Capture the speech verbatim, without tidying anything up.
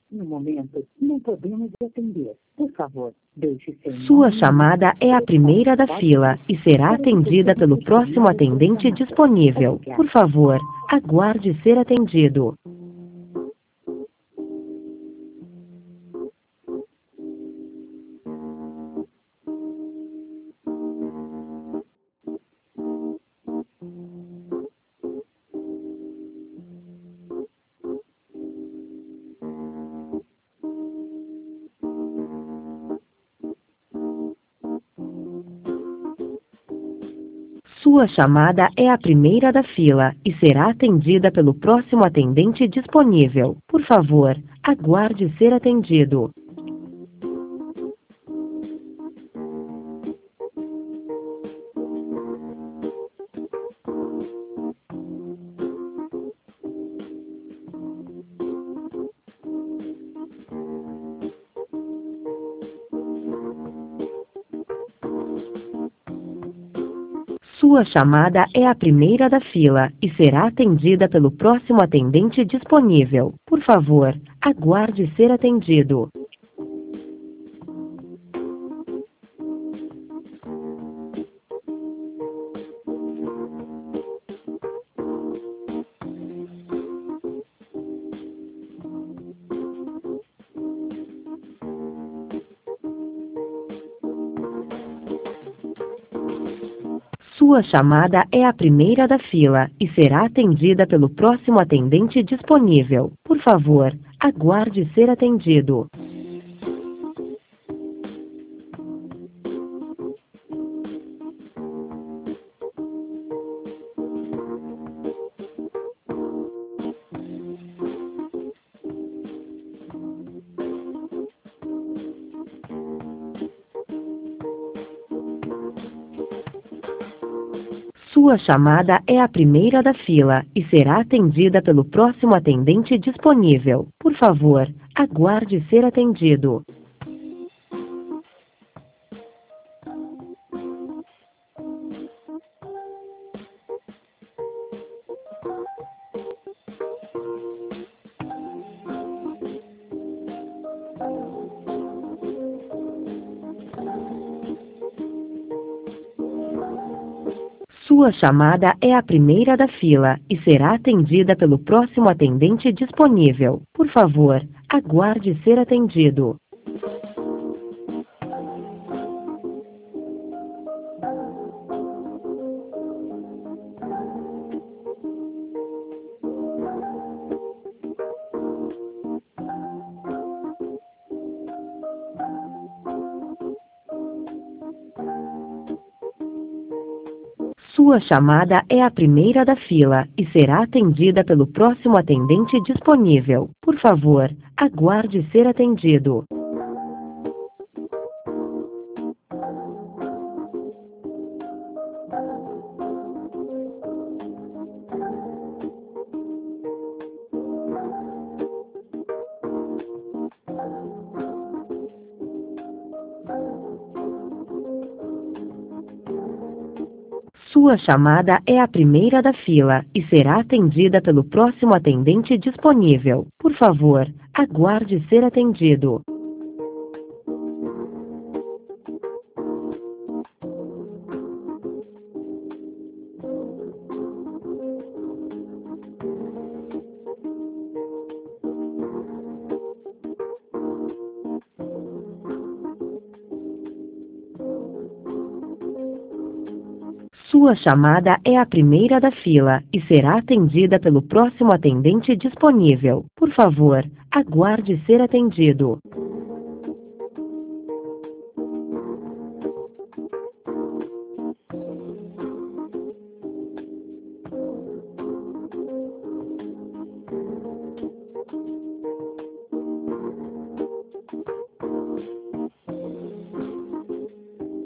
No momento, não podemos atender. Por favor, deixe seu Sua nome, chamada é a primeira da fila e será atendida pelo próximo atendente disponível. Por favor, aguarde ser atendido. Sua chamada é a primeira da fila e será atendida pelo próximo atendente disponível. Por favor, aguarde ser atendido. Sua chamada é a primeira da fila e será atendida pelo próximo atendente disponível. Por favor, aguarde ser atendido. Sua chamada é a primeira da fila e será atendida pelo próximo atendente disponível. Por favor, aguarde ser atendido. Sua chamada é a primeira da fila e será atendida pelo próximo atendente disponível. Por favor, aguarde ser atendido. Sua chamada é a primeira da fila e será atendida pelo próximo atendente disponível. Por favor, aguarde ser atendido. Sua chamada é a primeira da fila e será atendida pelo próximo atendente disponível. Por favor, aguarde ser atendido. Sua chamada é a primeira da fila e será atendida pelo próximo atendente disponível. Por favor, aguarde ser atendido. Sua chamada é a primeira da fila e será atendida pelo próximo atendente disponível. Por favor, aguarde ser atendido.